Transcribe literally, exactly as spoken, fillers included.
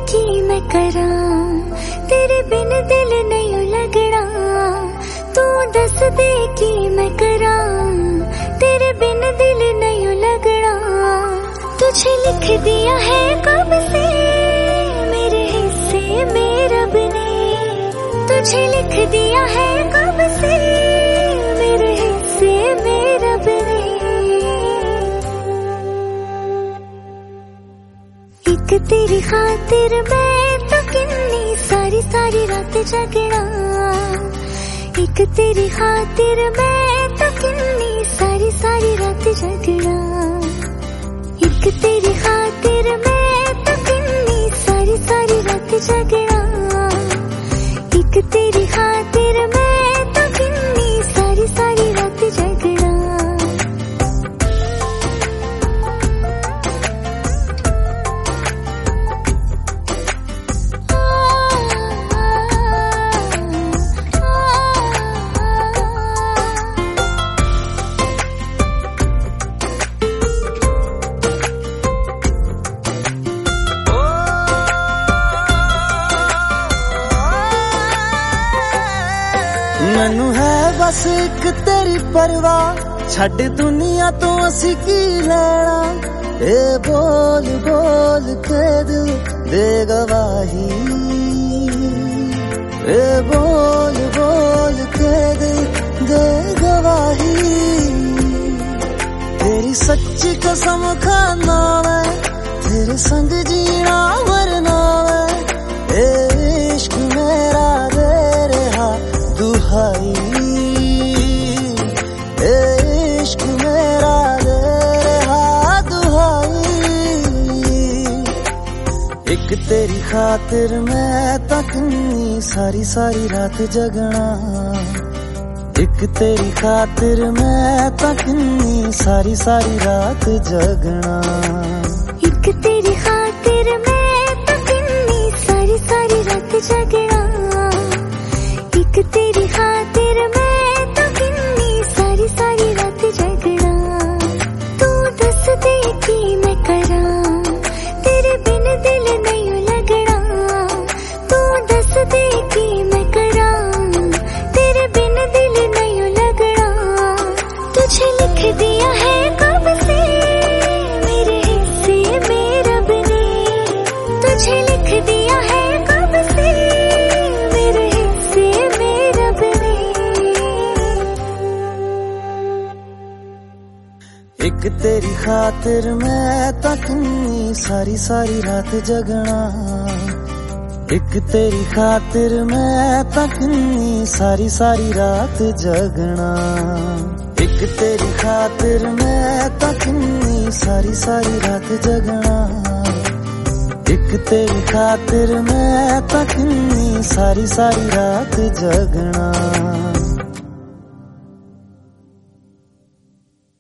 की मैं करा, तेरे बिन दिल नहीं लगना। तू दस दे की मैं करा, तेरे बिन दिल नहीं लगना। तुझे लिख दिया है कब से मेरे हिस्से में रब ने, तुझे लिख दिया है कब से मेरे हिस्से में रब ने। एक तेरी खातिर मैं तो किन्नी सारी सारी रात जगना, एक तेरी खातिर मैं तो किन्नी सारी सारी रात जगना, एक तेरी खातिर मैं तो किन्नी सारी सारी रात जगना, एक तेरी खातिर मैं तो किन्नी सारी सारी रात जगना। मैनू है बस एक तेरी परवाह, छड़ दुनिया तो असी की लेना। ए बोल बोल के दिल दे गवाही, ए बोल बोल के दिल दे गवाही। तेरी सच्ची कसम खाना मैं, तेरे संग जीना मरना मैं। ए इश्क मेरा दे रहा दुहाई, इश्क मेरा दे रहा दुहाई। एक तेरी खातिर मैं तकनी सारी सारी रात जगना, एक तेरी खातिर मैं तकनी सारी सारी रात जगना, एक तेरी खातिर मैं तकनी सारी सारी रात जगना, एक तेरी खातिर मैं तो किन्नी सारी सारी रात जगना। तू दस दे की मैं करा, तेरे बिन दिल नहीं लगना। तू दस दे की मैं करा, तेरे बिन दिल नहीं लगना। तुझे लिख दिया है कब से मेरे हिस्से में रब ने, तुझे लिख दिया है कब से मेरे हिस्से में रब ने। एक तेरी खातिर मैं तकनी सारी सारी रात जगना, एक तेरी खातिर मैं तकनी सारी सारी रात जगना, एक तेरी खातिर मैं तकनी सारी सारी रात जगना, एक तेरी खातिर मैं तकनी सारी सारी रात जगना।